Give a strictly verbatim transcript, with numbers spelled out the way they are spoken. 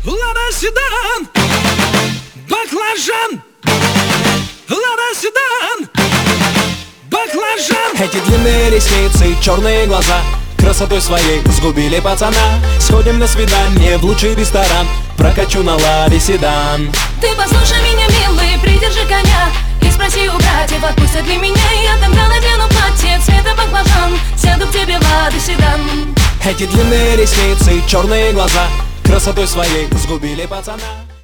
Лада седан, баклажан. Лада седан, баклажан. Эти длинные ресницы, черные глаза красотой своей сгубили пацана. Сходим на свидание в лучший ресторан, прокачу на Ладе седан. Ты послушай меня, милый, придержи коня и спроси у братьев, отпустят ли меня. Я тогда надену платье цвета баклажан, сяду к тебе в Ладе седан. Эти длинные ресницы, черные глаза красотой своей сгубили пацана.